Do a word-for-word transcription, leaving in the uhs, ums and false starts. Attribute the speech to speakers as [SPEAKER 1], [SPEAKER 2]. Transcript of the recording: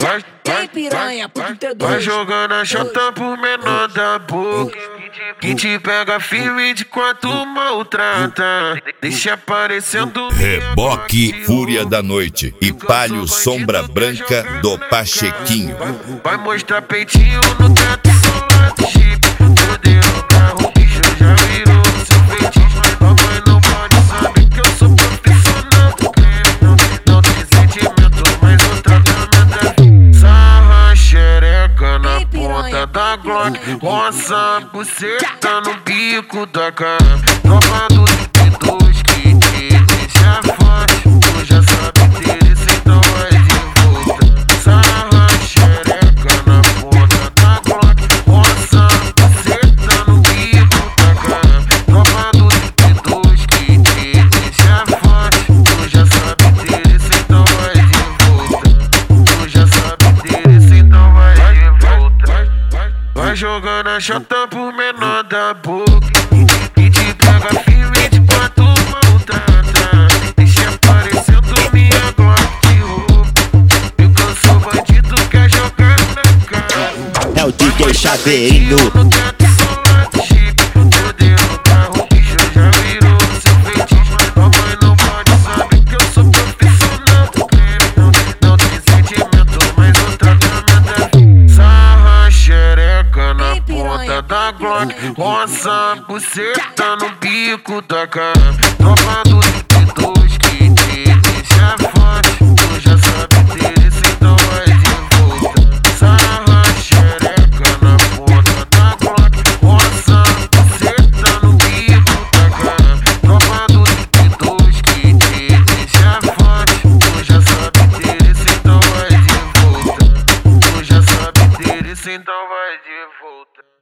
[SPEAKER 1] vai, vai, piranha, vai, vai jogando a chata por menor da boca, que te pega firme de quanto maltrata, deixa aparecendo
[SPEAKER 2] Reboque Fúria da Noite e Palio Sombra Branca do Pachequinho.
[SPEAKER 1] Vai mostrar peitinho no teto solar do Jeep, poder no carro, o bicho já virou seu feitiço. Tua mãe não pode saber que eu sou profissional do crime, não, não tem sentimento, mas o tratamento é sarra xereca na ponta da Glock, roça a buceta no bico da cara, tropa do trinta e dois que te deixa forte, tu já sabe interesse, então vai de volta. Sarra xereca na ponta da Glock, roça a buceta no bico da cara, tropa do trinta e dois que te deixa forte, tu já sabe interesse, então vai de volta. Tu já sabe interesse, então vai de volta. Vai jogando a chata por menor da boca, que te pega firme de quanto maltrata, deixa aparecendo minha Glock de roupa, e que eu sou bandido, quer jogar na cara.
[SPEAKER 3] É o D J Chaveirinho.
[SPEAKER 1] No teto solar do Jeep, poder no carro, o bicho já virou seu feitiço. Tua mãe não pode saber que eu sou profissional do crime, não, não tem sentimento, mas o tratamento é sarra xereca na ponta da Glock, roça a buceta no bico da cara, tropa do trinta e dois que te deixa forte, tu já sabe interesse, então vai de volta. Sarra xereca na ponta da Glock, roça a buceta no bico da cara, tropa do trinta e dois que te deixa forte, tu já sabe interesse, então vai de volta. Tu já sabe interesse, então vai de volta.